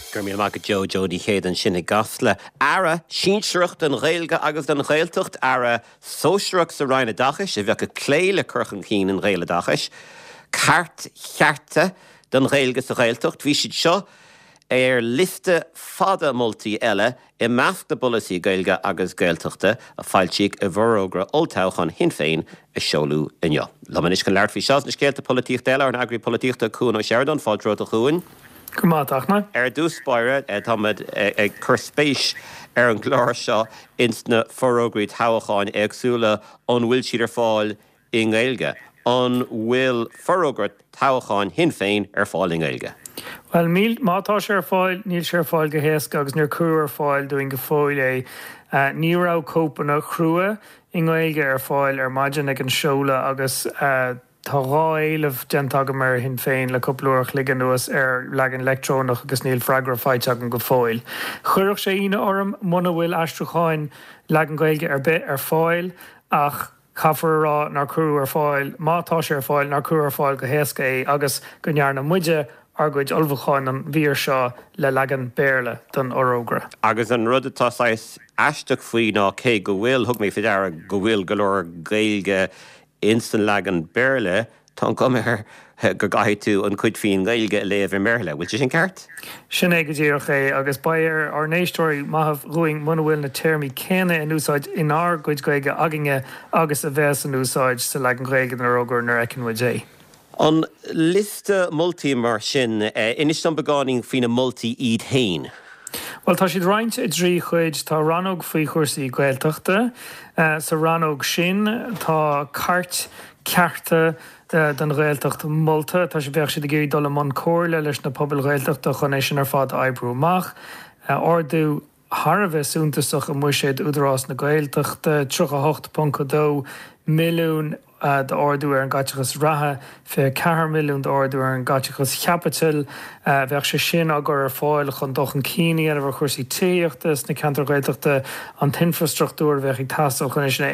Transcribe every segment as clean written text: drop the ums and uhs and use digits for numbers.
Gur mí mag Joe ní chéad an sinna gasla. Ara sínsreacht an réilge agus an réiltucht ara sóisireach sa Rhine dachas, a bheith cléile curchan cín an réile dachas. Cart chearta den réilge sa réiltucht, bhí siad seo liste fada multi eile I measc na bulasí gailge agus gailtuchta a fáiltíigh a bhrógra oltáchan hin féin a seolú inneo. Lamanis can leart fhí seas na scéalta políocht eile ar an agri políochta cún ó Sheridan fáiltróta chuin. Cumátachna. Dús spáire táid ag chur spéis ar an gláir seo insna forrógraí tábhacháin agsúla an bhfuil siad ar fáil I nGaeilge. An bhfuil forrógra tábhacháin hin féin ar fáil I nGaeilge. Well, mátá sé ar fáil, níl sé ar fáil go héasca agus níor cruú ar fáil doing go fáil ní rá cópanna chrua I nGaeilge ar fáil ar maidin ag an seola agus tá rá éileh gentag mar hin féin le coplúach ligan nuas ar legan electrónach agus níl freigra fáiteach an go fáil. Chuireach sé ine orm muna bhfuil aistrucháin legan Gaeilge ar bit ar fáil ach caafar rá nar cruú ar fáil, mátá sé ar fáil nar cruú ar fáil go héasca agus go nearna muide argóid olbhacháin an bhíor seo le legan béarla don orógra. Agus an rud atá aisteach faoi ná cé go bhfuil thug mé fideara go bhfuil go leor Gaeilge instan legan béarla tá go mar go gaiith tú an chuid faoin Gaeilge léamh ar méarla, bhfuil sin ceart? Sin é go ddíoch agus bair ar néistóirí maithah ruing muna bhfuil na termí céine in úsáid inar goid Gaeilge aginge agus a bheits an úsáid sa legan Gaeilge na orógra nar ecinmid é. An liste multi mar sin, inis an begáning fina multi iad hain? Well, tá siad roinnt I drí chuid tá ranóg faoi chuirsaí Gaeltachta, sa ranóg sin tá cart cearta den Gaeltacht multa, tá sé bheith siad géirí dul man cóirle leis na pobl Gaeltachta chun é sin ar fad ebrúach, ordú Harbheith súntasach a muiséad údarrás na Gaeltachta 38.2 milliún de ordú ar an gaiiteachas ratha fé 4 milliún de ordú ar an gaiiteachas cheapatil bheith sé sin agur ar fáil chun dochan cíine ar bhar chuirsaí tíochtas na cantar Gaeltachta an infrastruchtúr bheith ag tasach chun sin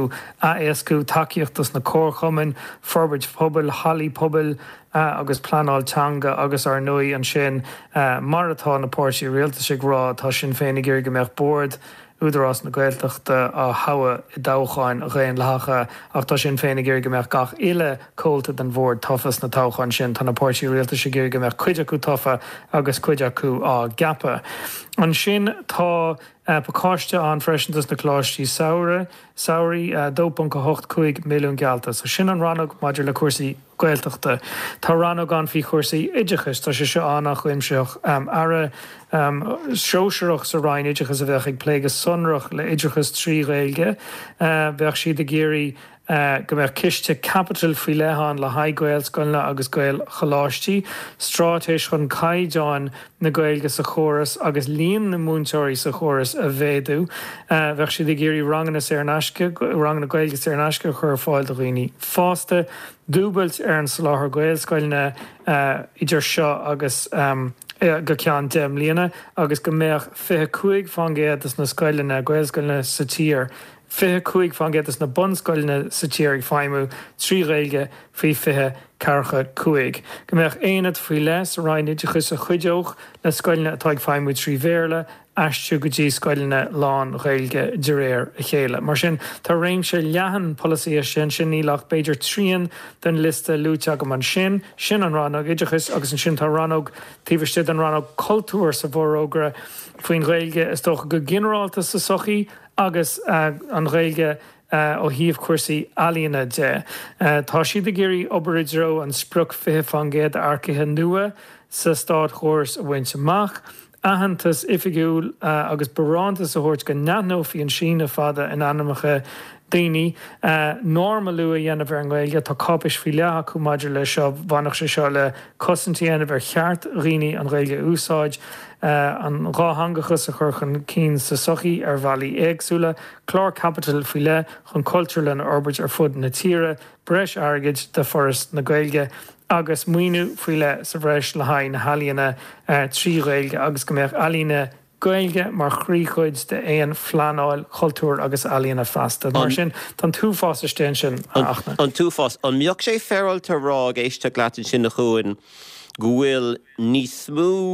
éascú takeíochtas na córchamin, forbid pobl, hallí pobl agus planáilteanga agus ar nui an sin maratá na páirsí rialta sig rá tá sin féinnig gur go meach board údarrás na Gaeltachta a hawa I dácháin a réon lecha ach tá sin féinnig gur go meach gach ile cóilta den bhór tofas na tácháin sin tá na páirsí rialta sig gur go meach cuid acu tofa agus cuid acu á gapa. An sin tá pacáiste an freisintas na cláistí saoirí 2.85 milliún gealta. So sin an rannog maidir le cuasaí Gaeltachta. Tá rannog an fhí cuasaí ideichas tá sé seo annach imseoch ara seoisireach sa rain ideichas a bheith ag pléigeas sonrach le ideichas trí Gaeilge bheith siad a géirí go bheith ciste capital faoi lehan le haid Gael scoilna agus Gael choláistí, strátéis chun caiideáin na Gaeilge sa chóras agus líon na múntóirí sa chóras a bhéadú. Bheith siad a géirí rangan na Gaeilge ar an asce chur fáil do rií fásta, dúbailt ar an soláthar Gael scoilna idir seo agus go ceann 10 mbliana agus go mbeadh 25 fangéad na scoilna Gael scoilna sa tír. 25 fangéad na bonscoilna sa tír ag feimú trí Gaeilge faoi 20 carcha cuaig. Go mbeadh éad faoi les a rain ideichas a chuideoch le scoilna atá ag feimú trí bhéarla aistú go dtí scoilna lán Gaeilge de réir a chéile. Mar sin tá réim sé leathan policy sin nílach beidir tríon den liste lúte go man sin an rannog ideichas agus an sin tá rannog tíbhaiste an rannog cultúr sa bhórógra faoin Gaeilge is tócha go ginearálta sa sochaí agus an Gaeilge ó híomh cuasaí alíonna de. Tá siad a géirí obaridró an spruc 20 fangéad arcaithe nua sa stád chóras a bhaint amach. Ahantas ifigiúil agus barántas a thuirt go neathnóí an sína fada in anamacha daoine norma lua dhéanamh ar an Gaeilge tá cápais faoi leatha acu maidir le seo bhainach sé seo le cosintí dhéanamh ar cheart rií an Gaeilge úsáid an ráthangachas a chur chun cín sa sochaí ar bhealaí éagsúla, chlár capital faoi le chun cultúr le orbit ar fud na tíre, breis airgid de forras na Gaeilge agus muoinú faoi le sa bhreis le haid na halíonna trí Gaeilge agus go mbeadh alíonna Gaeilge mar chríchuid de éon flaáil cultúr agus alíonna fasta. Mar sin tan túfás istéin sin achna. An túfás, an mbeadh sé fearil tar rá éiste glatin sin na chuin go bhfuil níos smú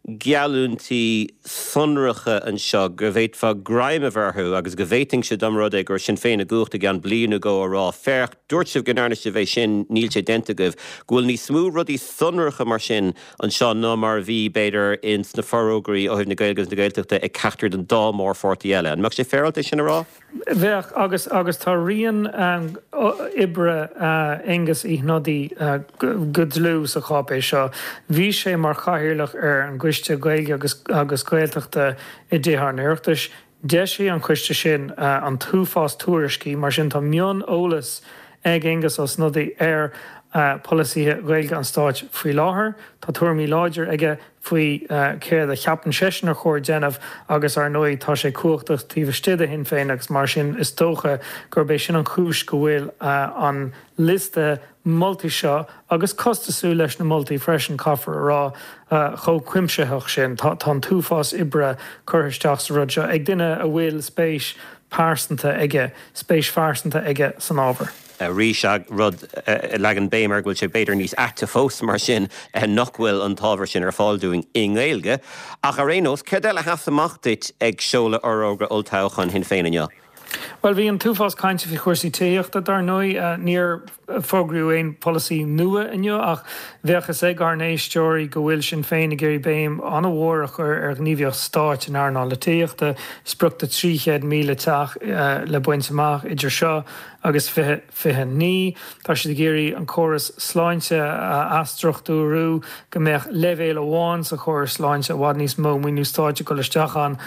gealúntí sunracha an seo gur bhéit fá graime bharthú agus go bhéting se dom rud gur sin féin a gúachta gan blianú go rá ferch dúirt gonáne se bheith sin níl sé denta goh ghfuil ní smú rudí sunracha mar sin an seo ná mar bhí beidir in sna forógraí ó na gailgus na gailteachta ag ceachtar den dá mór fortaí eile. An meach sé fearalta sin rá? Bheith agus tá rion ibre ingus íhnodí godlú sa chápé seo. Bhí sé mar chahirirlach an gcuiste gaige agus gailteachta I dtí nuachtas. De sé an cuiste sin an túfás túriscí mar sin tá mion ólas ag ingus os nodí polícíthe gailge an stáit faoi láthair, Tá tuairmí láidir aige faoi céad a cheapan seisnar chóir déanamh agus ar nuí tá sé cuachtas tíomh stiide hin féin agus mar sin is tócha gur bééis sin an chúis go bhfuil an liste multi seo agus costasú leis na multi freisin caafar rá cho cuimsetheach sin tá túfás ibre chuiristeach sa rud seo ag duine a bhfuil spéis pásanta aige, spéis farsanta aige san ábhar. Rís rud legan bémar ghfuil sé beidir níos acta fós mar sin nachhfuil an tábhar sin ar fáilúing in Gaeilge. Ach a rénos, céir eile heamachtait ag seola órógra oltáchan hin féin anneo? Well, bhí an túfás cainte fi chuirsaí téochta dar nói níor fógrú éon policy nua inneo ach bheachas ag arnéisteoirí go bhfuil sin féin a géirí béim an bhórach ar gníomhíoch stáit in airná le téochta sprugta 300,000 teach le buinte amach idir seo agus fithe ní. Tá si géirí an choras sláinte astruchtúrú go mbeadh levéil amháin sa choras sláinte bhhad níos mó muoinú stáite go leisteach an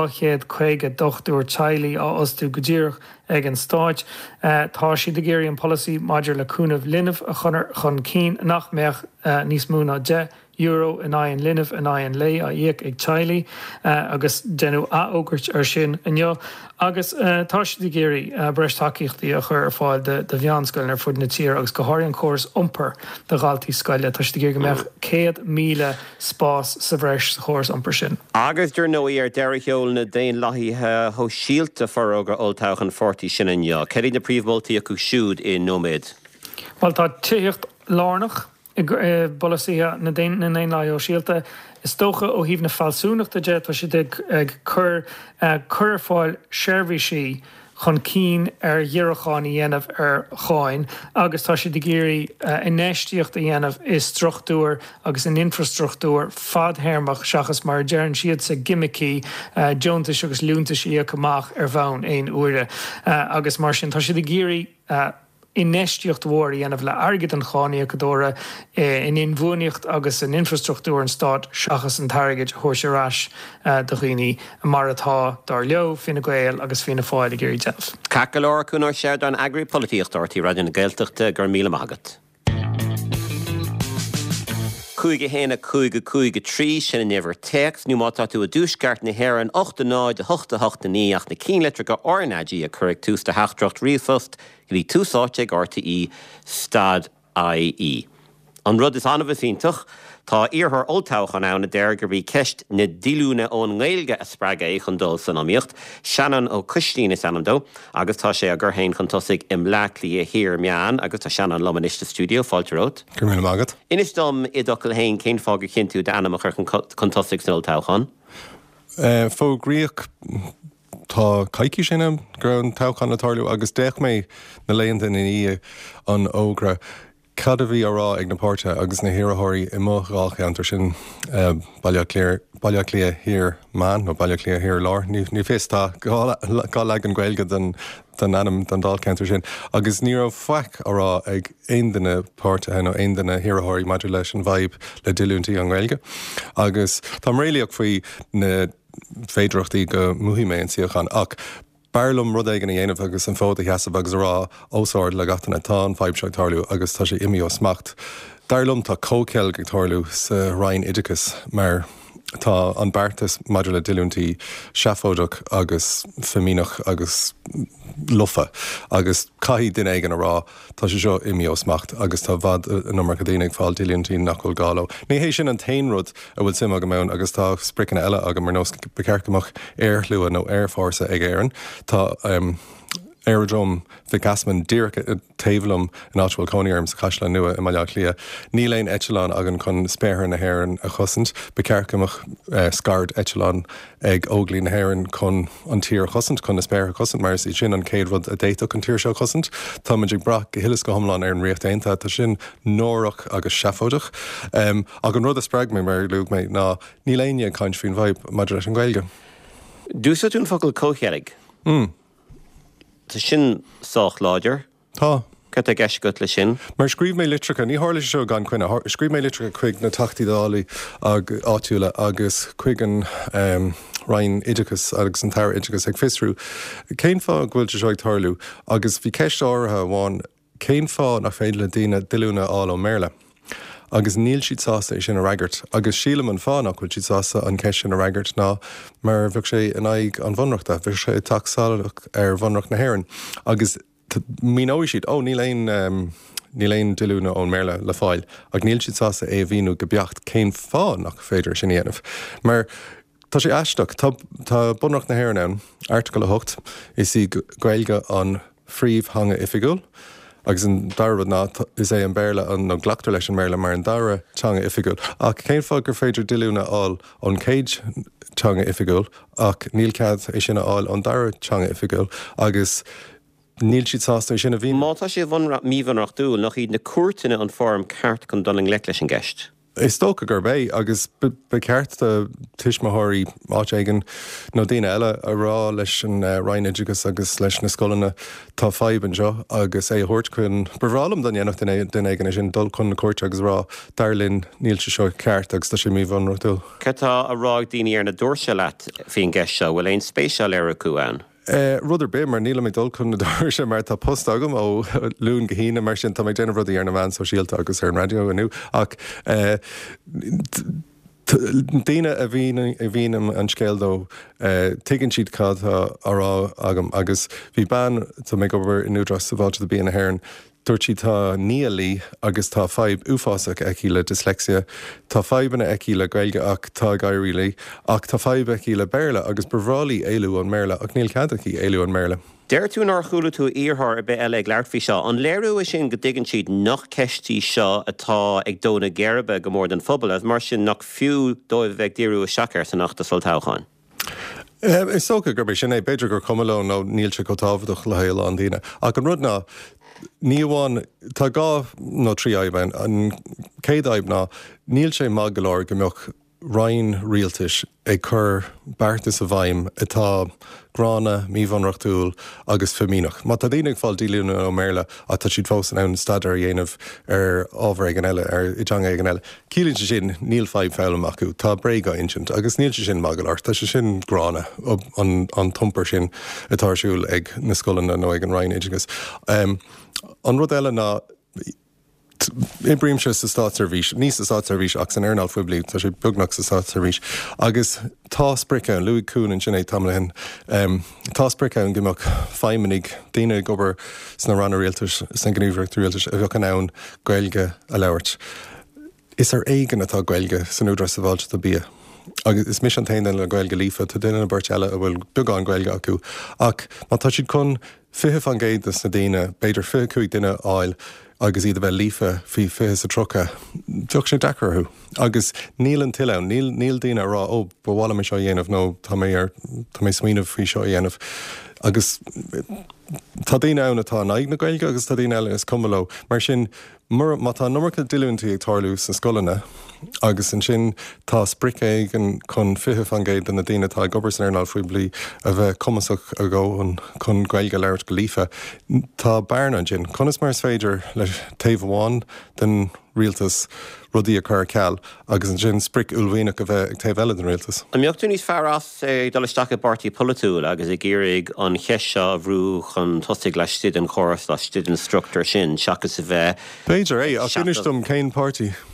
250 teilí á ostú go ddíoch ag an stáit. Tá si de géirí an policy maidir le cúnamh linmh a chun cín nach meach níos mó ná €10 in aon linmh in aon lei a dhéic ag teilí agus denú ógurt ar sin inneo. Agus tá si de géirí breistáíochtaí a chur ar fáil de bheanscoil ar fud na tír agus go háiríonn córas iompar de gáiltaí scoile. Tá si de géir go meach 100,000 spás sa bhreis chóras iompar sin. Agus dúir nóí ar deiricheol na déon laithíthe ho síalta forógra oltáchan fortaí sin inneo. Ceirí na príomhmoltaí acu siúd in nóméid? Well, tá tíocht lánach bolííthe na déon na lá ó síalta is tócha ó híomh na fáilsúnachta de tá si ag chur fáil seirbhísí chun cín ar dhearacháin dhéanamh ar cháin agus tá si de géirí inéistíocht a dhéanamh is struchtúr agus an infrastruchtúr fadhéirmach seachas mar dearann siad sa gimmicí Joontas agus lúntas íoc amach ar bhain éon uaire agus mar sin tá si de géirí inéistíocht mhór dhéanamh le airgid an cháine godóra in inmhúneocht agus an infrastruchtúr an stát seachas an targid thuirseráis do chuoine mar atá dar leo fina Gael agus fina fáil a géirí deanamh. Cacaláir chunar séad an agri políochtartaí raidir na Gaelteachta gur míle magat. Cúige héna cúige trí sin never text nu mátá tú a dúsgart na héir an 8 de 8 ach na cínletra go ornadí a chuig tús de heachtracht rifost í túsáte RTE Stad IE. An rud is anmh íntoch tá iarthar oltáchan anna déir gur bhí ceist na dílúna ón Gaeilge a spreaga é chun dul san amíocht, Shannon ó Cistine sanamdó, agus tá sé a gur hain chun tosaigh im leaclaí a hir meán, agus tá Shannon lomaniste studio fáilterót. Gur míle magat. Inis dom i docail hain cén fágur cinú de anam a chur chun tosaigh san oltáchan? Fógríoch tá caiici sinna gur an táchan na tarlú agus deich mé na léonta in í an ógra. Cad a bhí ará ag na páirte agus na hirathirí I mo rácha antar sin bailile clia hir man nó bailile clia hir lár. Ní fistá gá le an Gaeilge den anam den dálcantar sin. Agus ní faic ará ag aon duine páirte nó aon duine hirathirí maidir leis an bhaib le diúntaí an Gaeilge. Agus tá réalaach faoi na féidirachtaí go muhíméon siochan ach Barlum rud éige na dhéanamh agus an fóta heasab agus rá ósáir le gatainna tá an feibseach tarlú agus tá sé imí os smacht. Darlum tá cóceil go tarlú sa Ryan Idicus mar tá an beartas maidir le diúntaí seafóideach agus femínach agus lufa agus caithí duine éige na rá tá sé seo imí os smacht agus tá bhd an numar go dtíananig fáil diúntaí nachhfuil gáó. Ní hééis sin an tainrud a bhfuil sim aga mén agus tá spricin eile aga mar nó becercamach airlua nó airfása ag éireann. Tá Aerodrom fi gasman dyrk tavelum in áhfuil cóníarm sa chaisle nua I maiile lia. Níléon Echelon agan chun spéir na hairan a chusant, becercamach scard Echelon ag óglí na hairan chun an tír chusant chun na spéir a chusant, mar is sin an céad rud a déach an tír seo chusant. Tá muidir brach go hilas go thomláin ar an riocht aonanta, tá sin nórach agus seafódach. Agan rud a spreag mé mar luúg mé ná níléine caint fin bhaib maidir leis an Gaeilge. Dúsa tún focail cóchearrig? Tá sin sách láidir? Tá. Cat a gceist go le sin? Mar scríb mé litricha, ní hála seo gan cuine, scríb mé litricha chuig na tachtaí ag áitiúla agus chuig an Ryan Idicus agus an Tara Idicus ag fisrú. Céin fá ghfuil se seoig tarlú, agus bhí ceist áirithe bháin céin fá nach féidir le daoine diúna áil ó Merle. Agus níl siad sása sin a raigart, agus sílam an fánach bhfuil siad sása an ceist sin a raigart ná mar bhíh sé in aig an bhonreachta, bhíh sé taxálach ar bhonreach na hairan. Agus mí ói siad, níl éon diúna ón Merle le fáil, ag níl siad sása é bhíú go beacht céin fánach féidir sin dhéanamh. Mar tá sé eisteach, tá bunreach na hairan ann, article 8, is í Gaeilge an phríomh hanga ifigúil, agus an darad ná is é an béle an nó glachtar leis an Merle mar an dara teanga ifigúil. Ach céim fá gur féidir diúna áil an céid teanga ifigúil, ach níl cead é sinna áil an dara teanga ifigúil, agus níl siad sásta sinna bhí. Mátá sé míhanach dúil nach iad na cuairtaine an form ceart chun doling le leis an gceist. Is tóca gur bé agus be ceart de tuismathirí áitéigen nó daine eile a rá leis an Ryan Idicus agus leis na scolanna tá faiban seo agus é thuirt chun bhrálam don dhéanamh den éigen sin dul chun na cuairte agus rá darlinn níl se seo ceart agus tá sé míbhanreachtúil. Catá a rág daoine ar na dúirse leat fin gceist seo bhfuil éon spéisial ar acu an. Rudidir bé mar níla mé dul chun na dáir sé mar tá post agam ó lún go hína mar sin tá méid déanamh rudaí ar na bhain so síalta agus ar an radio aniu ach daine a bhíanam an scéaldó tuigann siad cad ará agam agus bhí ban tá méid gobar in údras sa bháilte bíon na hairan dúirt tá níalaí agus tá feib uafásach eici le dyslexia, tá feibanna eici le Gaeilge ach tá gaiirí ach tá feib eici le Béarla agus bhrálaí éilú an Merle ach níl ceadaí éilú an Merle. Deir tú nar chuúla tú íorthar a bheith eile ag leirtfhí seo, an léirú a sin go dtigann siad nach ceistí seo atá ag dóna gearbe go mór den phobal, mar sin nach fiú dóibh bheith díú a seacair san nachtas fuil táchain. Is socha gur sin é beidir gur cumló nó níl se go tábhaach le héile an daine. Ach an rud ná ní bháin tá gá nó trí aibben an céad aib ná níl sé mag go leir go mbeoch Ryan rialtais ag chur beartas a bhaim atá grána míbhanreachtúil agus femínach. Má tá daoine fáil díliúna ó Merle a tá siad fós an ann stadar dhéanamh ar ábhar ag an eile ar i dteanga ag an eile. Cílann sé sin níl feib feilm acu, tá bréga insint, agus níl sé sin mag go leir, tá sé sin grána an tumpar sin atáisiúil ag na scolanna nó ag an Ryan Idicus. An rud eile ná Ibrahim se sa Staatsservís, níos sa Staatsservís ach san airnál fuiblí, tá sé bugnach sa Staatsservís. Agus tá sprice an Louis Kuhn an sinné tamlahin, tá sprice an gimach feiminig daine gobar sna ranna rialtas, san gníomhreacht rialtas, a bheoch an ann Gaeilge a leabhart. Is éigen atá Gaeilge san údras sa bháilte a bia. Agus is mis an tain le Gaeilge lífa, tá duine na beirt eile a bhfuil beagán Gaeilge acu. Ach, má tá siad chun 50 an géad na daine, beidir 50 duine áil, agus iad a bheith lífa fí fé sa trocha, tuach sé decarthú. Agus níl an tiile, níl daine rá ó bhhála mé seo dhéanamh nó tá mé smíanamh fí seo dhéanamh. Agus tá daine ann atá naig na Gaeilge agus tá daine eile is cumló, mar sin má tá numarcha diúntaí ag tarlú sa scolanna, agus an sin tá spric éigen chun 50 an géad na daine tá gobar san airnál faoi bliain a bheith cumasach a go chun Gaeilge leirt go lífa. Tá bearna an sin, conas mar féidir le taobh amháin den rialtas rudí a chur ceall, agus an sin spric ullmhaoineach a bheith ag taobh eile den rialtas. An meocht tú níos fearras dolisteach bartí politúil agus i ggéirig an cheis seo bhrú chun tosaigh leis stid an choras leis stid an structúr sin, seachas a bheith. Beidir é, ach inistum céin pártaí.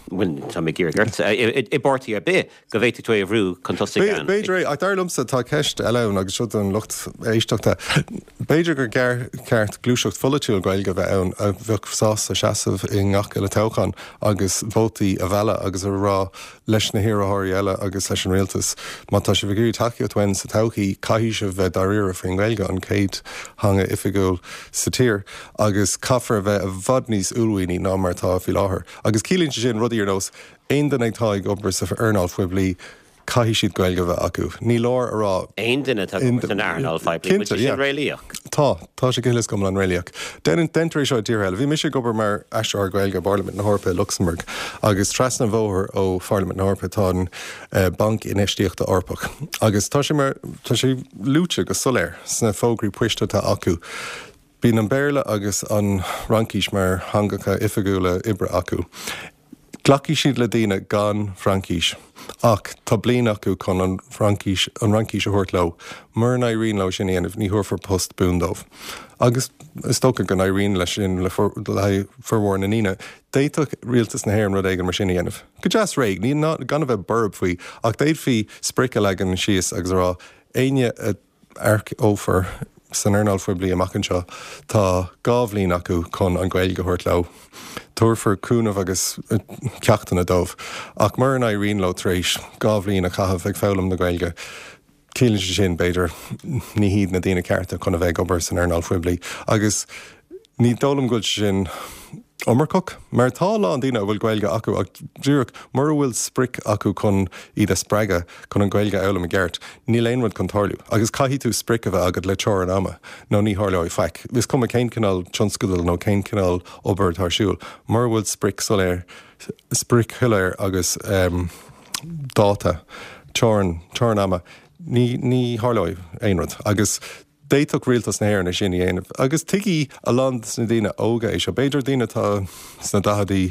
tá mé ggéirgurt. I bortaí ar bé go bhhéiti tú a bhrú chuntosaigh an. Beidir a darlumsa tá ceist eile agus siú an lucht éisteachta. Beidir gur ceart glúiseocht folitiúil gailge bheith ann a bheithsás a seaamh i ngach le techan agus bótaí a bheile agus a rá leis na hirathirí eile agus leis an réaltas. Má tá sé bhgurí takeíohthain sa tochaí caihí se bheith daríir faoin gailge an céad hanga ifigúil sa tír agus caafar bheith a bhd níos úlhaoí ná martá fi láthair. Agus cílíonn sin rudí ar nós aon den agtáig obair sa Arnall fuiblí caihí siad gailge bheith acu. Ní lár ará. Aon duine an Arnall fuiblí sin réalaíoch. Tá sé gilas gom an réalaach. Dentéis seo dtír heile. Bhí mis gobar mar eisiar gailge Parliament na Hórpa Luxemburg agus tras na bhóthir ó Parliament na Hórpa tá an bank inistíochta orpach. Agus tá sé lúte go soléir sna fógraí puistetá acu. Bhín an béirle agus an rankís mar hangacha ifigúla ibre acu. Glací siad le daine gan Frankís, ach tá blian acu chun an rankís a thuirt le, mar an Irene le sin aanamh ní thuirfar post búndómh. Agus is tócha gan Irene lei sin le forhór na níine, déiteach rialtas na hhéir rud éigen mar sin aanamh. Go deas réig, ní gan bheith burb faoi, ach déad fhí sprice legan síos agus rá aine arc ófar san Arnall fuiblí amachchan seo tá gábhlín acu chun an gailge thuirt le. Tuairfar cúnamh agus ceachtainna dómh. Ach mar an Irene le tréis gábhlín a chahabh ag fálam na gailge. Cílann sin beidir ní hiad na daoine cearta chun a bheith obair san Arnall fuiblí. Agus ní dólam gúil sin Omarcoch, mar tá lá an daine bhfuil gailge acu ach dúach mar bhfuil spric acu chun iad a spreige chun an gailge elam a gceart, ní léonmhad chun tarliú. Agus caithí tú spric a bheith agad le teir an ama, nó ní tharla ó feic. Vis cum a cén cinál tionscudal nó cén cinál obair tarsúil, mar bhfuil spric soléir, spric thuiléir agus dáta, teir an ama, ní tharla éonrad. Agus déiteach rialtas na hhéir na sin dhéanamh. Agus tuí a land sna daine óga é seo. Beidir daine tá sna dahadaí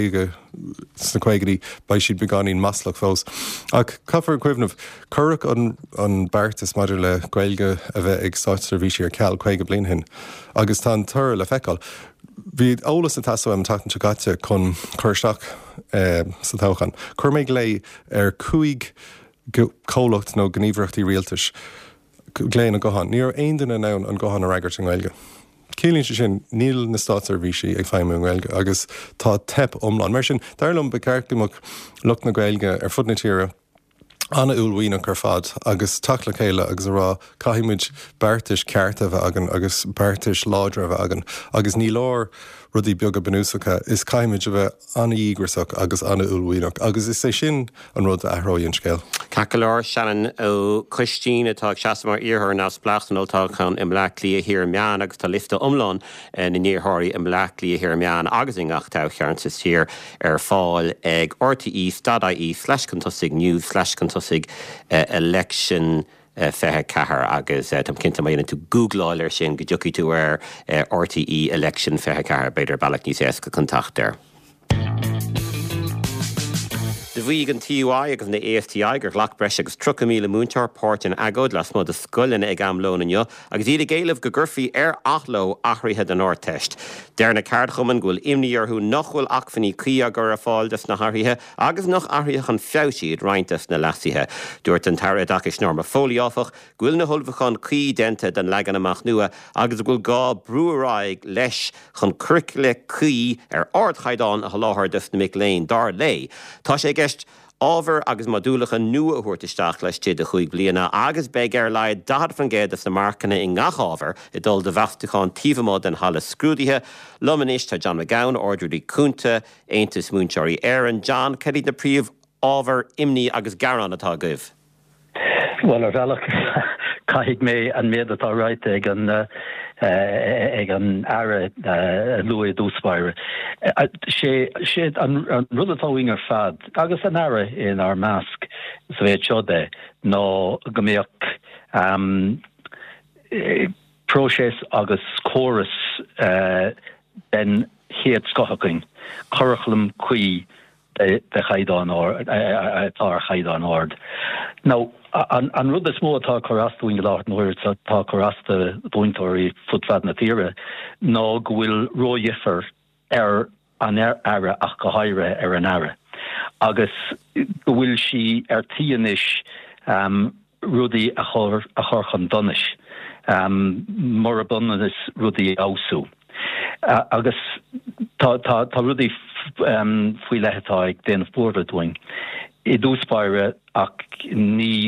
sna chuigeí ba siad beganín maslach fós. Ach caafar cuimhnamh curach an beartas maidir le gailge a bheith ag sáitir bhí sé ar ceall chuige blian hin. Agus tá tar le feicáil. Bhí ólas na tasamh tatan tegate chun chuirteach sa tochan. Cur méid le ar 5 cólacht nó gníomhreachtaí rialtas léin a gohan. Níor aon duine nán an gohan a raigart an gailge. Cílíonn sin níl na státar bhí sé ag feimú an gailge agus tá tep omláin. Mar sin darlumm be ceartúach lucht na gailge ar fud na tíre anna úlhaoineach ar fad agus tacla chéile agus rá caiimiid beartais cearta bheith agan agus beartais ládra bheith agan agus ní lár rudí beag a benúsacha is caiimiid a bheith anna ígrasach agus anna úlhaoineach agus is é sin an rud a athróíonn scéil. Cacaláir Shannon ó Christine atá seaamar iarthar nás plachtan ótáchan im leachlí a hir meán agus tá lifta omláin na níorthirí im leachlí a hir meán agus in gachtá chearntas tír ar fáil ag RTE.ie/contusig news/contusig election fethe cethir agus tam cinnta maíonna tú googláir sin go dtiocfaí tú ar RTE election fethe cethir beidir bailach níos éasca contactar. De bhí an TUI agus na AFTI gur ghlach breis agus 3,000 múntear páirt in agóid las mud a scoilin ag amlónanne agus iad a géalamh go gurfií ar athló achraithe den áirteist. Deir na cardchuman ghfuil imníorthú nachhfuil achfaní cía gur a fáil des na hairthe agus nach airthe an feisiad rointas na lasithe. Dúirt an taire dachas norma fóliáfach ghfuil na hulbhachan cí dente den legan amach nua agus ghfuil gá brúráig leis chun cric le cí ar ardchaidán a láthir des na Mic-Léin dar lei. Tá sé ábhar agus modúlacha nua a thuirtaisteach leis tiad a chuig bliana agus beag ar leid dad fan géad na marcanna i ngach ábhar i dul de bheachtaáin tíomhmód an hala scrúdaithe, Lomanis tá John McGowan ordraí cúnta, Aontas múnteirí Éireann. John, cead na príomh ábhar imní agus garan atá goibh? Well, ar bhealach caithigh mé an méad atá ráite ag an aire luaí dúspáire. sé an rudatáing ar fad agus an aire in ar measc sa bhéad seo de nó go mbeadh próses agus chóras den héad scothaching chorachlam cuí de chaidán tá chaidán ord. Now an rud is mó atá chorastúing láart nóir tá chorasta búintóirí futfad na tíre nó go bhfuil ródhéfar ar an aire ach go haire ar an aire. agus bhfuil si tíanis rudí a chorchan donis. Mar a bunna is rudí ausú. Agus tá rudí faoi lethetá ag déanamh búrla doing. I dúspáire ach ní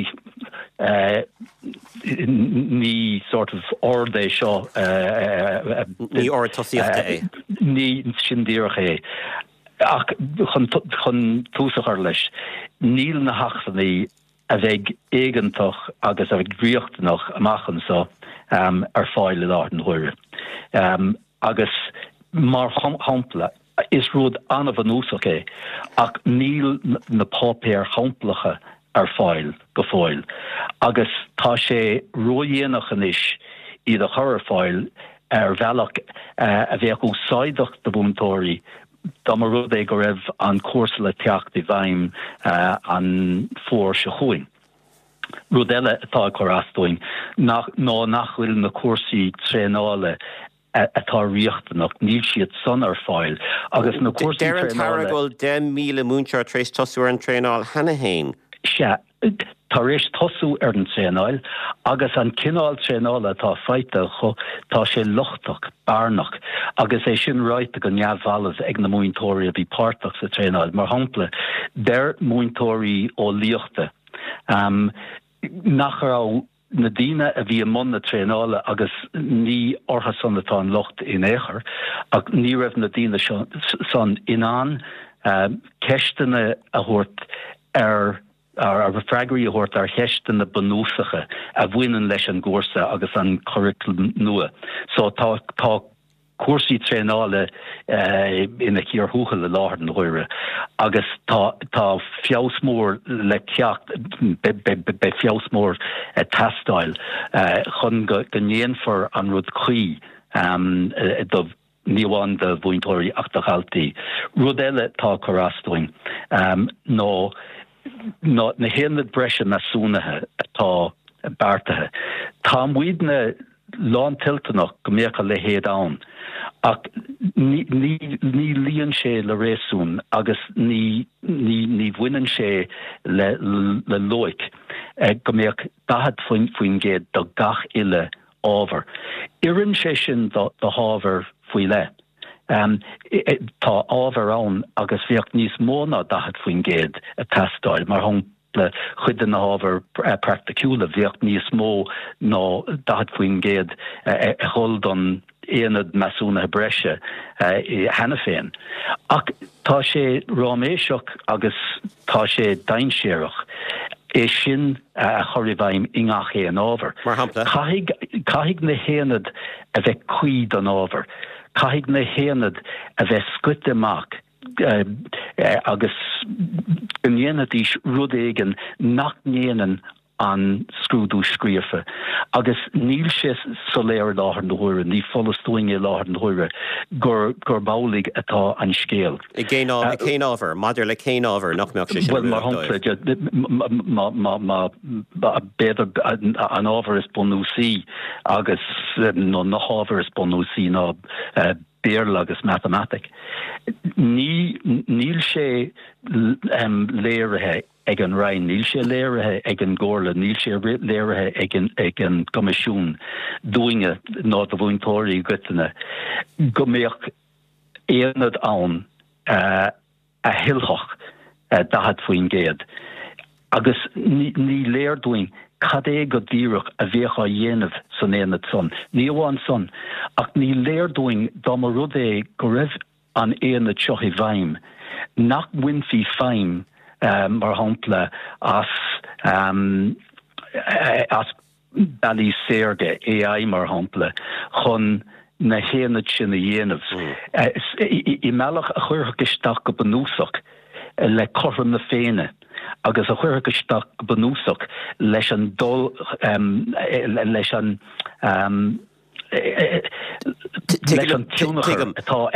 sort of ordé seo ní ortasíochta é. Ní sindíoch é. Ach chun túsachar leis. Níl na hachsaní a bheith éigeantach agus a bheith gríochtanach amachchan sa fáil lá an thuire. Agus mar hampla is rud anna van úsach é, ach níl na pápéir hamplacha fáil go fáil. Agus tá sé roihéanach an is iad a chur fáil bhealach a bheith úsáideach de búntóirí dá mar rud é go raibh an cuasa le teacht i bhaim an fór se chuin. Rud eile atá chorastóin nachhfuil na cuasaí tréála atá riochtanach níl siad son fáil. Agus na cuasaí tréála... Deir an taragóil 10,000 múnseir trééis tosú an tréáil hena hain. Se, tá rééis tosú an tréáil, agus an cinál tréála tá feite tá sé lochtach, barnach, agus é sin ráite go neamhhalas ag na múintóirí a bhí páirteach sa tréáil. Mar hampla, der múintóirí ó líochta. Nach rá na díine a bhí món na tréála agus ní ortha san atá an locht in éair, ach ní raibh na díine san inán ceistena a thuirt ar refraggraí a thuirt ar cheistena banúsacha a bhainean leis an gcúrsa agus an curriculum nua. So tá cuasaí tréála ina cíar thucha le láthar an thuire, agus tá fiosmór le ceacht be fiosmór testáil chun go ndéanfar an rud chuí do níomháin de bhúintóirí achtarchaltaí. Rud eile tá chorastóin nó na héanad breise nasúnathe atá beartathe. Tá muidna lán tiltanach go méocha le héad ann, ach ní líonn sé le réasún agus ní bhaineann sé le loic go méoch dahad faoin géad do gach ile ábhar. Irann sé sin do hábhar faoi le. Tá ábhar ann agus bhíocht níos móna dahad faoin géad a testáil mar le chuid na ábhar practicúla bhíocht níos mó ná dahad faoin géad chul don éanad measúna breise hena féin. Ach tá sé ráméiseach agus tá sé dainséireach é sin a choiribhaim ingach é an ábhar. Caithfidh na héanad a bheith cuid an ábhar. Caithfidh na héanad a bheith scuit amach agus gnéanadís rud éigen nach néanaan an scrúdú scríofa. Agus níl sé soléir láthar na thuire, ní folastóing é láthar na thuire gur bálaigh atá an scéal. I cén ábhar, maidir le cén ábhar nach meach sé sin. Well, mar hampla, beidir an ábhar is bunúsaí agus nó nach ábhar is bunúsaí ná béarla agus mathematic. Níl sé léirithe ag an rain, níl sé léirithe ag an gcomharla, níl sé léirithe ag an comisiún dúinge ná do bhúintóirí gotainna. Go méoch éanad ann a hilthach dahad faoin géad. Agus ní léirdúing cad é go dtíreach a bhécha dhéanamh san éanad son. Ní bháin son, ach ní léirdúing dá mar rud é go raibh an éanad seo i bhaim. Nach winfí feim mar hampla as bailí séirge AI mar hampla chun na héanad sin a dhéanamh. I meallach a chuircha isteach go banúsach le chorm na féine, agus a chuircha isteach go banúsach leis an dul leis an leis an túnachar atá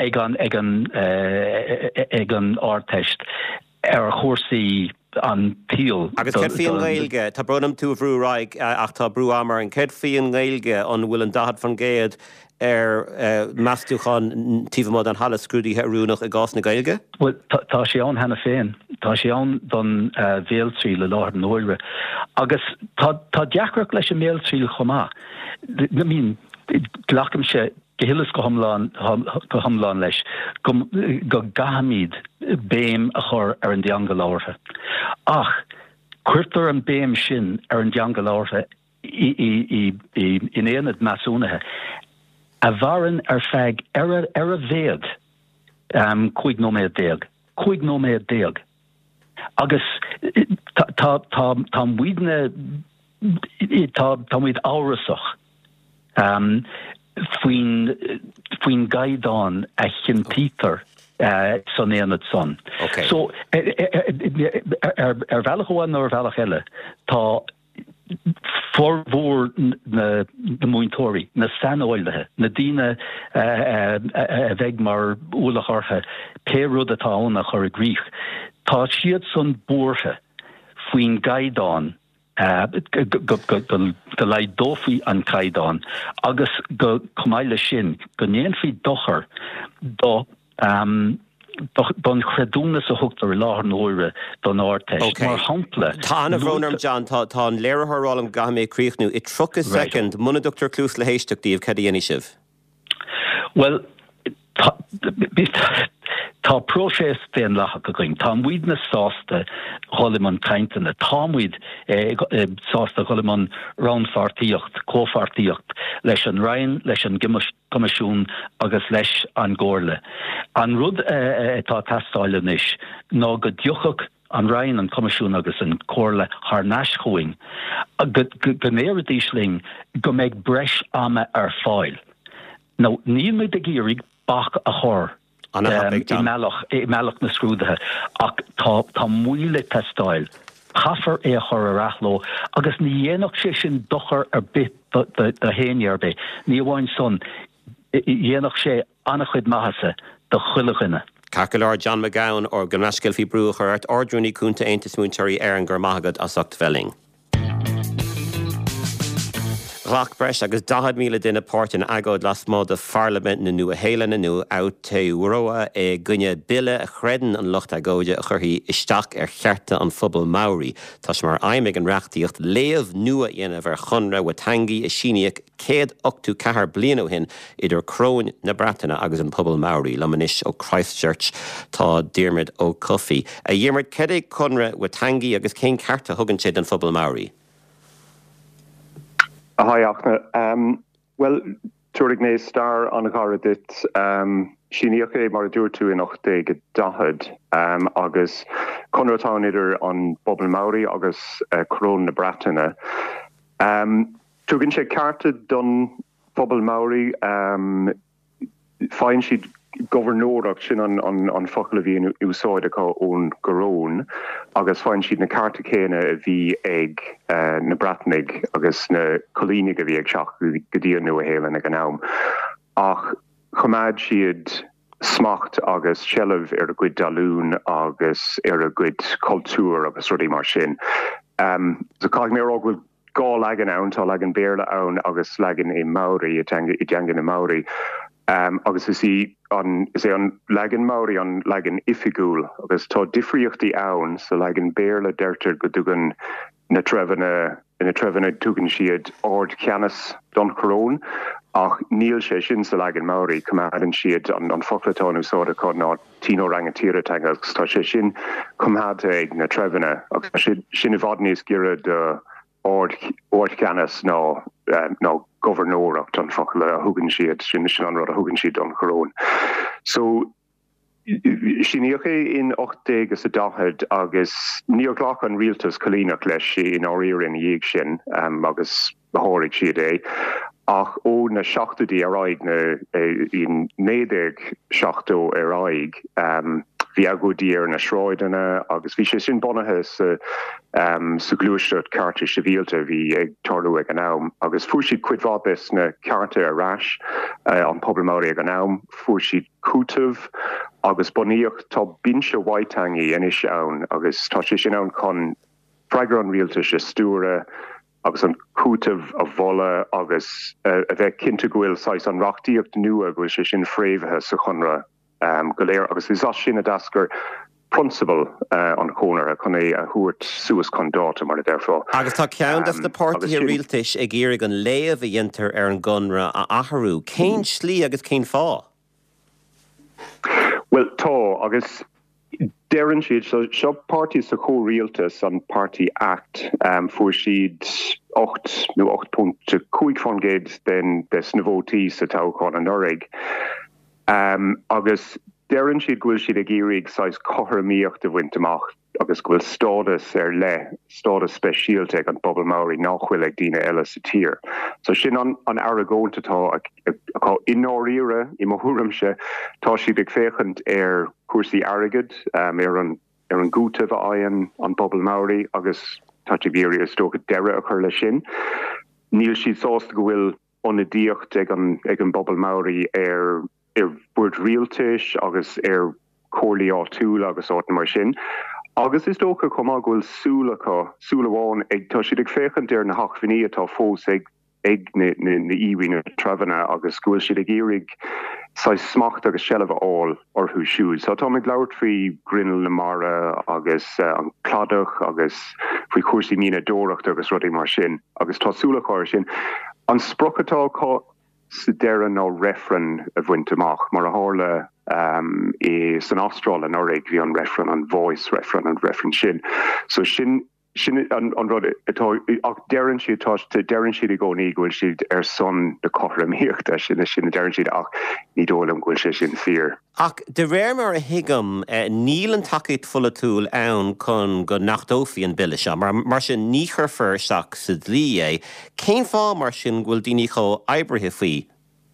ag an áirteist ar chósaí an tíl. Agus ced fíon gailge, tá bronam tú bhrúráig ach tá brú amar an ced fíon gailge an bhfuil an dahad fan géad meascúchan tíomh an hala scrúdaí heúnach a gás na Gaeilge? Well, tá sé an hena féin, tá sé an don bhéaltrí le láir an óire. Agus tá deacrach leis an méaltrí chomá. Na mín, glacham sé Gehillis go hamláán leis go gahamíd béim a chur ar an deanga láirthe. Ach, cuirtar an béim sin ar an deanga láirthe in éanad measúnathe. A bharan ar feig ar a bhéad chuig nóméad déag. Chuig nóméad déag. Agus tá muidne tá muid árasoch. Fuin gaidán a chintítar son éanad son. Okay. So, bhealachháin nó bhealach eile, tá formhór na muintóirí, na sanáilethe, na díine a bheith mar úlachartha, péród atá ónna chur a gríoch. Tá siad son búrthe fuin gaidán go leid dófií an caiidán, agus go cumáile sin, go néan fí dochar do don chredúnas a thugtar láthar nóire don áirteis. Mar hampla. Tá anna bhrónarm John, tá an léirthrálam gahamé críochnú. I trucha second, muna Dr. Clús le héisteachtaíomh cad sibh. Well, tá prósés féin lecha go going. Tá muid na sásta cholimán caintena. Tá muid sásta cholimán ránfartíocht, cófartíocht leis an rain, leis an comisiún agus leis an gcóirle. An rud tá tastáile níos ná go diochach an rain an comisiún agus an cóirle haar náischuing. Go néirdísling go méid breis ama ar fáil. Now, níl me de géirig bach a chór. I mealach na scrúdathe, ach tá muile testáil. Chafar é chur a rathló, agus ní dhéanach sé sin dochar ar bit de héine ar bé. Ní bháin son, dhéanach sé annach chuid maithase do chuilechine. Cacalar John McGowan or Gymnascail fi brúchar art ordrúní cúnta Aontas Múinteoirí an gur maithagad as ocht felling. Rach breis agus 10,000 duine páirtin agóid las mód a Parliament na nua héile na nu out roa gunne bille a chredan an locht agóide a churthaí isteach ar chearta an phobal Maori. Tás mar aimig an reachtaíocht léamh nua dhéanamh ar chunra Waitangi a síneach 184 bliana ó hin idir Crone na Bratainna agus an phobal Maori Lamanis ó Christchurch tá Diarmid ó Cuffy. A dhéarmid cedé chunra Waitangi agus cén carta thugann siad an phobal Maori. Hi, Achna. Well, tuairg né star an gara dit síneach é mar dúir tú in 80 agus conratáin idir an Bobal Maori agus Crone na Bratainna. Tugann sé carta don Bobal Maori fáin siad governórach sin an focail a bhíon úsáid acu ón gorón, agus fáin siad na carta céine a bhí ag na Bratainnig agus na colínig a bhí ag seach go dtíon nua héile ag an am. Ach chomáid siad smacht agus seileamh ar a gcuid dalún agus ar a gcuid cultúr agus rudí mar sin. So cág mé bhfuil gá legan ann tá legan béarla ann agus legan i Maori i deangan na Maori. Agus is an legan Maori an legan ifigúil, agus tá difriochtaí ann sa legan béarla deirtar go dtugan na trefhna tugann siad ord ceannas don Crone, ach níl sé sin sa legan Maori cumhadan siad an foclatáin úsáide chu ná tino rangatíre agus tá sé sin cumhada ag na trefhna, agus sin i bhfad níos gire de ord ceannas ná governóracht an focail a thugann siad sin an rud a thugann siad don Crone. So síneach é in 80 agus níorglach an rialtas colínach leis in áíir in dhéag sin agus tháirig siad é. Ach ó na 70 aráig in 90 aráig bhí agódíar na sráideanna agus bhí sé sin bonathe sa glúisteart carta sivíalta bhí ag tarlú ag an am, agus fuair siad cuidhvábis na carta arás an Pobal Maori ag an am, fuair siad cútamh agus bunaíocht tá binse Waitangi inis ann, agus tá sé sin ann chun freigra an rialtas a stúra agus an cútah a bhola agus a bheith cinnte gohfuil sais an rachtíocht nua gohfuil sé sin fréimhethe sa chunra go léir agus is as sin a dasgur principal an corner a chun é a thuairt suas condáta mar therefore. Agus tá ceann na pártaí rialtais ag géire an léamh a dhéantar ar an gunra a athrú. Cén slí agus cén fá? Well, tá agus Darren siad seo party sa co-realtas an Party Act fuair siad 8.5 fangéid den des na vótaí sa táchán an Norig. Agus Darren siad gwyl siad ag irig sais cohramíocht a bhaintach agus gwyl stádas stádas speisialte an Bobal Maori nachhfuil ag dína eile sa tír. So sin an Aragónta tá a inóíire I mohuramse tá siad ag féchant ar cuasaí agad ar an gútah aon an Bobal Maori agus tá géirí tócha deire a chur le sin. Níl siad sásta go bhfuil onadíocht ag an Bobal Maori ar bud rialtais agus ar cóirlaí túil agus áit mar sin. Agus is dócha comá ghfuil súlaháin ag tá siad ag féchant ar na hachmhaí atá fós ag na íhína trehanna agus ghuiil siad ag irig sa smacht agus sellh áil orthú siúd. So tá ag leabhart faoi grinnel na mara agus an cladach agus faoi cuasaí mína dóireacht agus rudí mar sin agus tá súlaáir sin. An sprochatá sa deire nó refren a bhaintach mar a hála is an Austráil an Norig bhí an refren an voice refren an refren sin. So sin an rud atá ach dean siad I gcónaí ghfuil siad ar son de cothramíochta sin dean siad ach ní dólam ghfuil sé sin fear. Ach de réir mar a hiigem níl an takeíd fulla túil ann chun go nachdófií an bille se, mar sin ní chur fearseach sa dlí é. Cén fá mar sin ghfuil daoine chomh oibrithe faoi?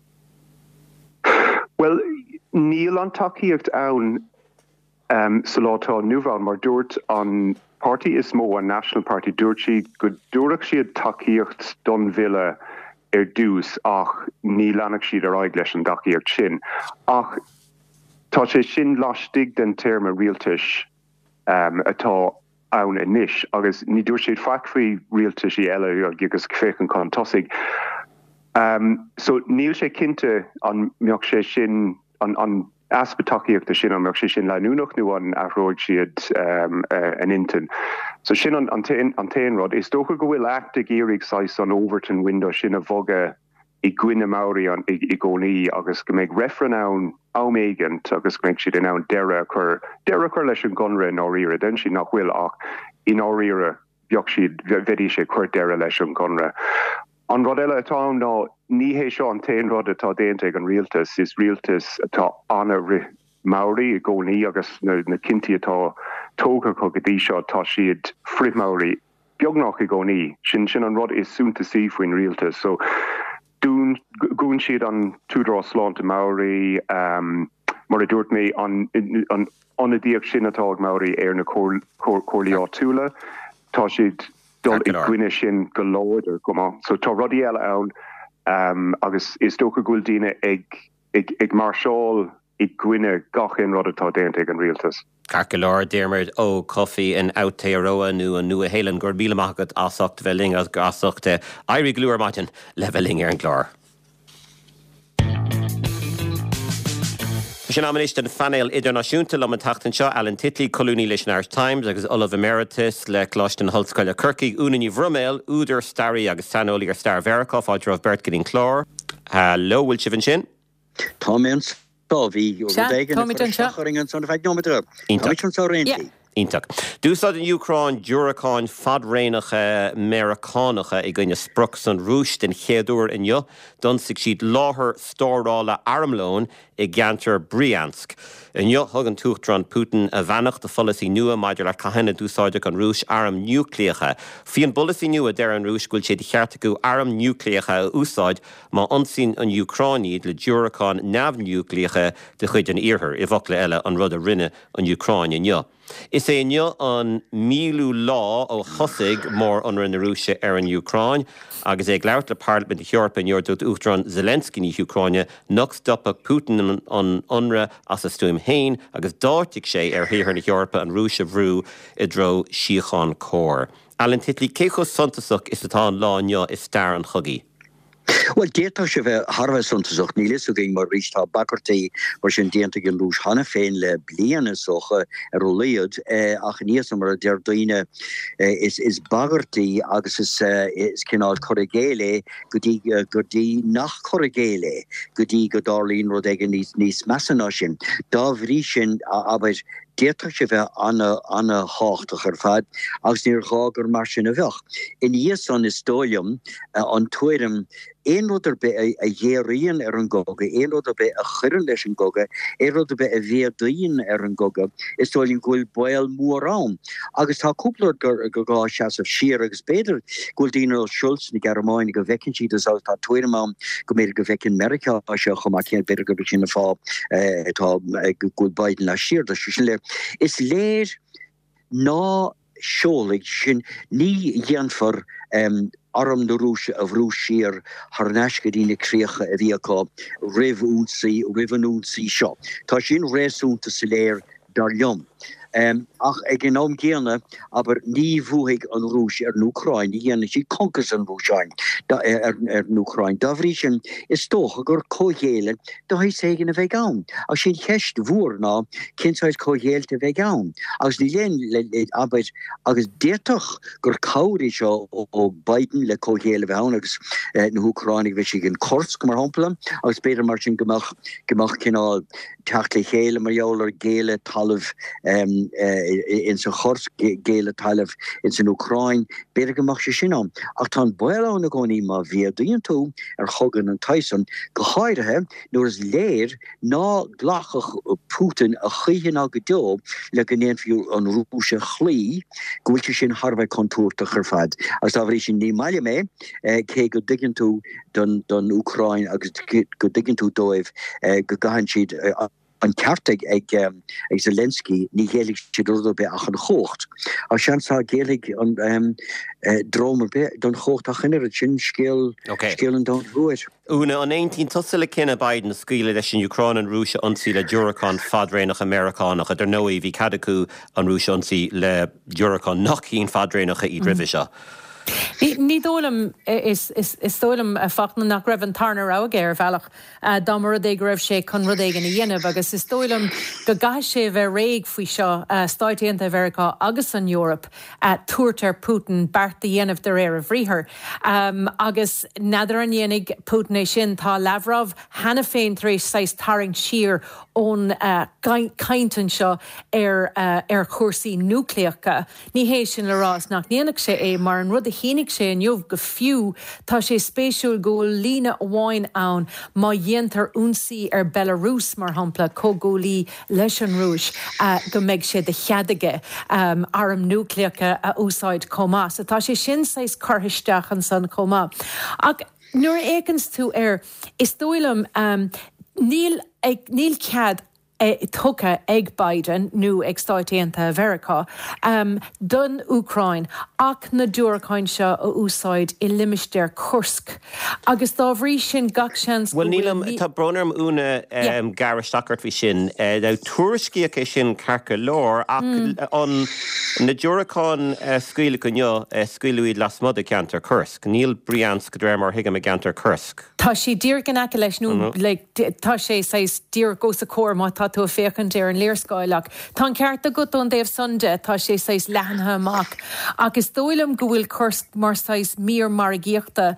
Well, níl an takeíocht ann sa látá nuamh mar dúirt an Party is mó an National Party dúirt si go dúireach siad takeíocht don bhile ar dús ach ní leannach siad ar aig leis an takeíocht sin. Ach tá sé sin láistigh den term a rialtais atá ann inis agus ní dúirt siad facfaí rialtaisí eile agus féchan chun tosaigh. So níl sé cinnte an meach sé sin an aspetáíocht sin an meach sé sin leúnach nó an athróid siad an intin. So sin an téanrod is dócha go bhfuil act a géirig sais an Overton window sin a bhoga I Gwine Maori an I gcónaí agus go méid refren ann áméigant agus go méid siad in ann deire chur leis an gunra in áíire, den si nach bhfuil ach in áíire beag siad bheití sé chuir deire leis an gunra. An rod eile atá ná ní hé seo an téanrod atá déanta an rialtas is rialtas atá anna Maori I gcónaí agus na cinnti atá tóga chu go dtí seo tá siad frid Maori beagnach I gcónaí sin an rod is súnta sí faoin rialtas. So gún siad an túdrá sláánta Maori mar a dúirt mé an onadíocht sin atá Maori ar na cóirlaí túla tá siad dul I gwine sin go láidir gomá. So tá rudí eile ann agus is dócha gúil daoine ag marseáil I gwine gachin rud atá déanta ag an rialtas. Carca leir déirmid ó cofií in Aotearoa nu an nua hélan gur bíle maigad asacht bheling as gasachta airí glúir maitin le bheling ar an glár. Sin amist an fanéil idirnáisiúnta le an tachtain seo Alan Titley colúní leis an Irish Times agus Olav Emeritus le cláiste an Holscoile Kirky únaí Vrumel úidir starí agus sanolaí ar Star Veracov áidir Bert Gideon Clár. Hello, bhfuil si sin? Thomas Bhí churing an son feicnometer. Ítach. Dúsad in Ucrán Dúracáin fadréanacha Americánacha I gine spruch san rúis den chéadúir inniu, donsig siad láthair stórála armlón I Gantar Briansk. Inniu thug an túchtran Putin a bheanach de folasí nua maidir le caihanna dúsáideach an rúis arm núcléacha. Fí an bolasí nua deir an rúis gúil siad cheart acu arm núcléacha a úsáid má ansín an Ucráníd le Dúracáin neamh núcléacha de chuid an iarthar I bhac le eile an rud a rinne an Ucráin inniu. Is éine an mílú lá ó thosaigh mór anra na Rúise ar an Ucráin, agus ag leabhart le Parliament Eorpa in Iordacht Uachtarán Zelensky ní Ucráine nach stoppach Putin an unra as a stúim hain, agus dáirtigh sé ar thaothar na Eorpa an Rúise bhrú I dro síocháin cór. Alan Titley, cé chus suntasach is atá an lá neo is stair an chugaí? Well, déta se bheith Harveh suntasach níle so ging mar rítá bakartaí mar sin déanta go lús hanna féin le bliana socha ar roléad ach níos mar a deir daoine is bagartaí agus is cinál corrigéile gotí nach corrigéile gotí go dálín rud ag níos measana sin dá bhrí sin aber déta se bheith anna háchtach ar fad agus níor chágur mar sin a bheach. In níos an istólium an tuairim een rud be a dhéiríon ar an goga, een rud be a chuireann leis an goga, een rud be a bhéadaíon ar an goga, is tóilín gúil bail mórrán. Agus tá cúplar go gá seas of siar agus beidir gúil Donald Schultz na Gearmáin go bhecinn siad as tá tuairim go méidir go bhecinn America a seo chumá céan beidir go sin na fá tá gúil Biden le siar da sin le. Is léir ná seolig sin ní dhéanfar arm na Rúise a bhrú siar har neiscadína críocha a bhíá rihanúnsaí seo. Tá sin réasúnta sa léir dar liom. Ach ag an géana aber ní bhuaigh an Rúis ar Ucráin, ní dhéana sí conchas an Rúsáin ar Ucráin. Da bhrí sin is tócha gur cóhéile do sé a bheith ann. Ach sin cheist bhuair ná cinsáid cóhéilte a bheith ann. Agus ní léon aber agus détoch gur cáirí seo ó Biden le cóhéile bheith ann agus na Ucráinnig bheith si an Kursk mar hampla, agus beidir mar sin gomach cinál teachta chéile mar jólar géile talamh in zijn Kursk géile talamh in zijn Ucráin beidir gomach se sin an. Ach tá bail an a gcónaí má bhíadaíonn tú ar chogan an Tyson go háirithe nuair is léir ná glachach Putin a chuiche ná go dó le gnéon fiú an Rúise chlí gohfuilte sin Harveh contúirta ar fad. Agus tá bhrí sin ní maiile mé cé go dtigann tú don Ucráin agus go dtigann tú dóibh go gahan siad an ceartaigh ag Zelensky ní hélig siad rud be ach an chócht. A seansá gélig an dromer be don chócht a chinir sin scéal an don bhuair. Una an 19 tusa le cinna Biden scuile leis an Ucráin an Rúise ansaí le Dúrachán fadrénach Americánach a der nóí bhí cadacú an Rúise ansaí le Dúrachán nach cín fadrénacha í dribhí seo. Ní dólam is dólam a fachna nach raibh an tarnar á géir bhealach dá mar a dé raibh sé chun rud éige na dhéanamh agus is dólam go gaiith sé bheith réig faoi seo Stáitianta America agus an Europe tuairtear Putin bart a dhéanamh de réir a bhríthir agus nadidir an dhéananig Putin é sin tá Lavrov hena féin éis 6 taring siar ón caintan seo ar cuasaí núcleacha. Ní hééis sin le rás nach níanaach sé é mar an rud a hínig sé an jobh go fiú tá sé spéisiúil ggóil lína amháin ann má dhéantar únsaí ar Belarus mar hampla cógólí leis an Rúis go méid sé de cheadaige arm núcleacha a úsáid comá. So tá sé sin 6 carthisteach an san comá. Ach nuair écans tú is dóilm níl cead tucha ag Biden nó ag Stáitianta America don Ucráin ach na Dúracáin seo a úsáid I limisteir Kursk. Agus dá bhrí sin gach seans. Well, nílam tá bronarm úna gara stacart bhí sin dá tuairiscíocha sin carcha lór ach an na Dúracáin scuile go neo scuileúid las mud a gantar Kursk. Níl brians go dréir mar hiigem a gantar Kursk. Tá sí dír gan aice leis nó tá sé dír gos a cór má tá tú a fécant ar an léirscáileach. Tá ceart a gutón déobh sunde tá sé 6 leantha amach. Agus dóilm go bhfuil Kursk mar 6 mír mar a gíochta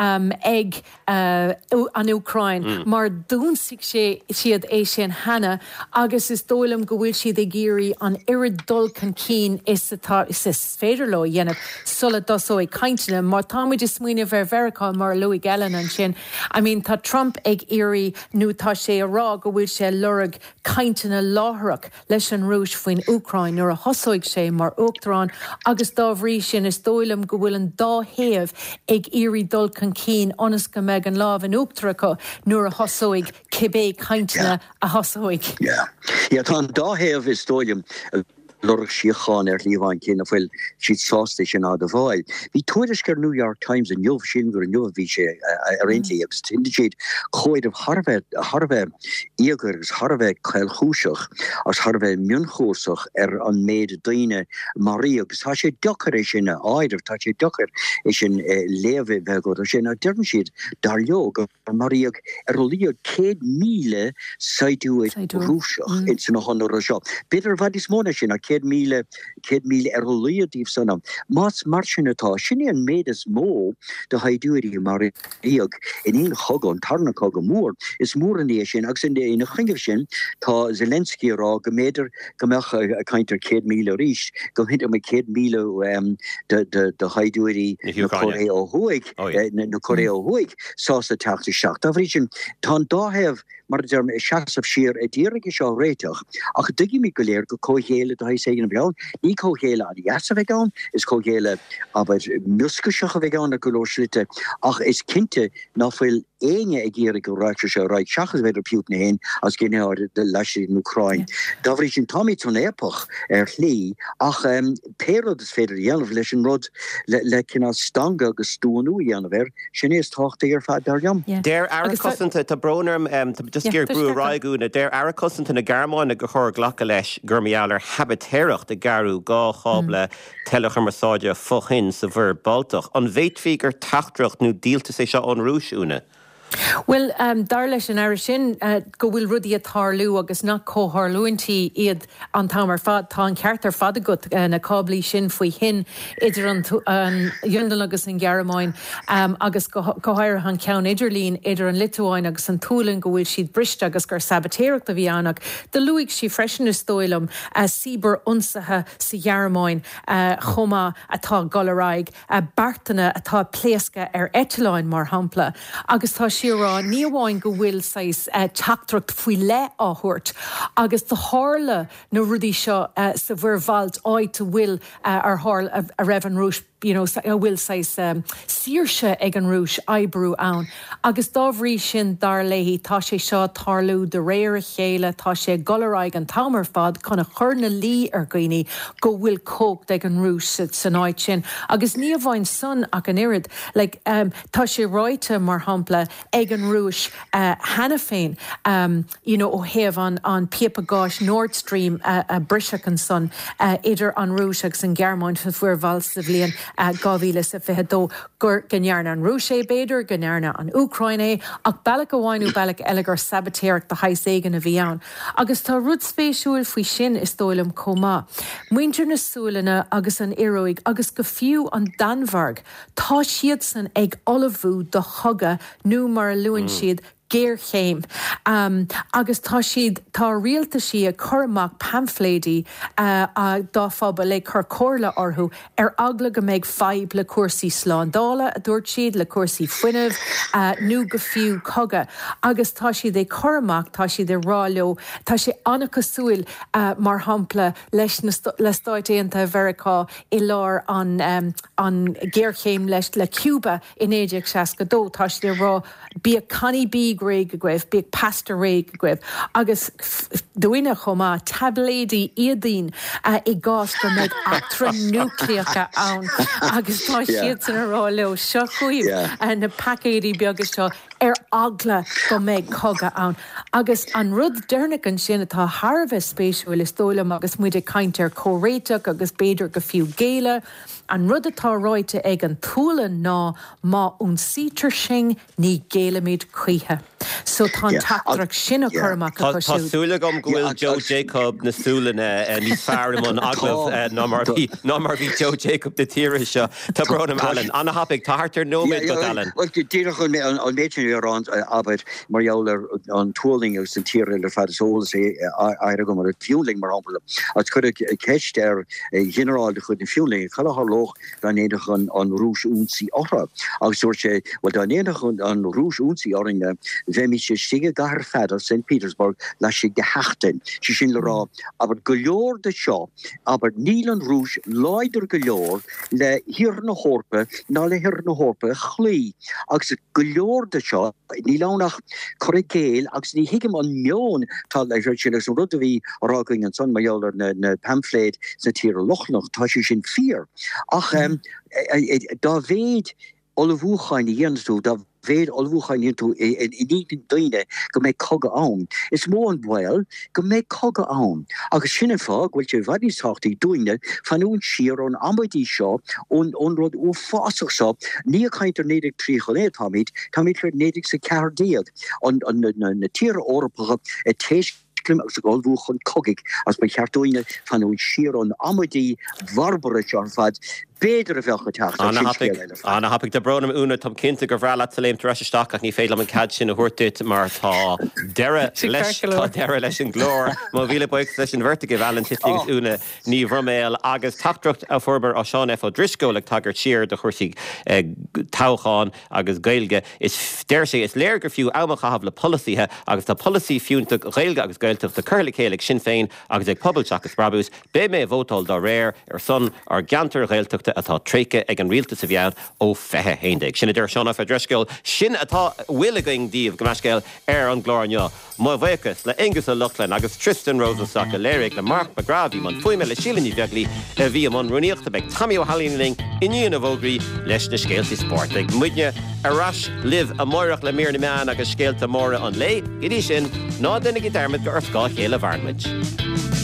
ag an Ucráin mar dúnsaigh sé siad é sin hena agus is dóilm go bhfuil siad a géirí an irid dul can cín is féidir lo dhéanamh sulla dosó ag caintena mar támuid is smuoine bhar Vericá mar Louis Gellan an sin. I mean tá Trump ag éirí nó tá sé a rá go bhfuil sé lurag caintena láthraach leis an Rúis faoin Ucráin nuair a thosaigh sé mar Uachtarán agus dá bhrí sin is dóilm go bhfuil an dáhéamh ag éirí dul can cín onas go méid an lámh an Uachtarach nuair a thosaigh cibé caintena a thosaigh. Tá an dáhéamh is dóilm lorg siochan líháin cin a bhfuil siad sásta sin á a bháil. Bhí tuairisgur New York Times an jobh sin gur an jobh bhí sé réintí agus tinda siad choid Harbheith íagur agus Harbheith cail chúiseach as Harbheith mionnchósach an méid daine Marí agus tá sé dochar é sin áidir tá sé dochar é sin léamh bheith go sin a dearn siad dar leog Maríag líod 100,000 saidúid rúiseach in san honor seo. Beidir bhd is móna sin a 100,000 líodíh sanna. Más mar sin atá sinné an méid is mó de haidúirí Maríag in éon chogan tarna cog mór is mór an é sin agus in ina chingir sin tá Zelensky rá go méidir gomeach a kainter 100,000 ríist go hinter me 100,000 de haidúirí na Corea ó Huig sása teachta seach. Tá bhrí sin tá dáheh mar derm seachas siar ddíige seo réiteach ach duigi mi go léir go cóhéile do sé an bheán ní cóhéile an jaasa bheán is cóhéile aber muscuseach a bheán a golóslite ach is kinte nachfuil éine ag géir go ráite se ráid seachas beidir piútna hen as gnéir de leisi in Ukraine. Da bhrí sin Tommy ton époch lí ach péad is féidir dhéanamh leis an rud le cinna stanga agus stúanú dhéanamh sin is táchta ar fad darjam. Déir aracosanta tá brónarm just gur brú ráigúna déir aracosanta na garmáinna go chur ghlacha leis gurmialar habitéireacht de garú gá chábla teilech marsáide fochin sa bhir baltach an bhéitfígur tachtracht nó díalta sé seo an rúisúna. Well, dar leis an air sin go bhfuil rudí a tharlú agus nach cótharlúintí iad an tamar fad tá an ceartar fad agat na cáblí sin faoi hin idir an Dúndan agus an Gearmáin agus gohair an ceann idirlín idir an Lituáin agus an túlan go bhfuil siad briste agus gur sabatéireacht a bhí annach. De luigh si freisin is dóilm síbar onsathe sa Gearmáin chuma atá golaráig bartainna atá pléasca ar Eteláin mar hampla agus tá rá níomháin go bhfuil sais teachtracht faoi le áthúirt agus do hála na rudí seo sa bhirhvalt áid to bhfuil ar háil a raibh an rúis bhfuil sais síirse ag an rúis ebrú ann. Agus dábhrí sin dar léhí tá sé seo tarlú de réir a chéile tá sé golaráig an tamar fad chuna churna lí ar gcuoine go bhfuil cógt ag an rúis san áid sin. Agus níomháin son ach an irid tá sé ráite mar hampla ag an rúis hena féin ó héamh an Piepagáis Nord Stream a briseach an son idir an rúis agus an Gearmáin fa fuair bhil sa bblion gáhíle sa fihedó gur gnearna an Rúsé béidir gnearna an Ucraine ach bailach goháinú bailach eilegar sabatéireacht de haiségan a bhíán. Agus tá rud spéisiúil faoi sin is dóilm comá. Muintir na súlanna agus an iróig agus go fiú an Danmharg tá siad san ag olahú do choga nó mar luúin siad géir chéim. Agus tá rialta si a churmach pamphléidí a dá fába le chur cóirla orthú ar agla go méid feib le cuasaí sláindála a dúirt siad le cuasaí fuinemh nó go fiú coga. Agus tá siad é churmach tá siad é ráleo tá sé annachas súil mar hampla leis le stáit éanta Vericá i lár an géirchéim leis le Cuba in 1962 tá siad rá bí a caní bí réig a gweibh, bíag pasta réig a gweibh. Agus doine chomá tabléidí iadín i gás go méid actra núcleacha ann. Agus tá siad san a rá leo seo chuoibh na pacéidí beagas seo ar agla go méid coga ann. Agus an rud dearnach an sin atá Harbheith spéisiúil is dólam agus muide caintear córéiteach agus béidir go fiú géile. An rud atá ráite ag an túlan ná má ún sítar sin ní géileméid cuithe. So tá tatrach sin a churmach a Tá súla gom gohfuil Joe Jacob na súlanna ní fearmón aglah ná mar bhí Joe Jacob de tíire seo. Tá brónam Alan, anna hapig tá hartar nóméid go Alan. Well, díach an méitin ar an aber marjouler an túling agus an tíre le fad sólas aire go mar a fiúling mar ampla. As chud ceist ar generál de chud na fiúling, chalachar loch dan éidir an rúis únsí orra. Agus dúir sé, well dan éidir an rúis únsí orringe bheith sé sige gahar fada St. Petersburg la sé gehachten si sin le rá aber goleor de seo aber Nílan Rúis leidir goleor le hir na horpe ná le hir na horpe chlí agus goleor de seo ní lánach corrigéil agus ní hiigem an mion tá lei sin rud a bhí ráing an son mailer na pamphlet sa tír lochnoch tá sin fear ach da véid alle bhúchain dhéanú da véid olbhúchain tú in duine go méid coga ann. Is mó an bhil go méid coga ann. Agus sinna fá bhfuil sé bhadítáchtaí duine fanún siar an ambaidí seo ón rud ó fásach seo ní caiintear nédig tríchaléad táid chu nédig sa cehardíag an na tíre orpacha tééis agus gáilbhúchan cogig as ba cheartúine fanún siar an ambaidí bharbara ar fad Beidir a bhecha teach Anna hapig de brom úna tom cinnta gur bhrála taléim reisisteach ní féile an cad sin a thuirtit mar tá deire leis an glór má bhíle buic leis an vertige bhean titígus úna ní bhroméil agus tapdrucht a forbar á Seán F. Driscoll le tagart siar de chuirsaí táchaán agus gailge is déir sé is léir gur fiú amachcha le policíthe agus tá policy fiúnta réilge agus gailteach de curla céalaigh sin féin agus ag poblteach agus brabús bé mé bhótáil dá réir ar son ar gantar réilteachta atá tréice ag an rialta sa bhead ó fethe héindeag. Sinna idir Seán F. Driscoll sin atá bhuiliging díobh go meiscéil ar an glórneo. Má bhhéchas le Ingus a Luchlan agus Tristan Rosenstock a léirigh le Mark McGravey man fuime le sílaní beaglaí a bhí am an runíochta beag Tommy O'Halloran iníon a bhógraí leis na scéaltaí sport. Ag muidne arás liv a mórach le mír na meán agus scéalta móra an lé, idí sin ná duine go dermid gur ar scá chéile bharmid.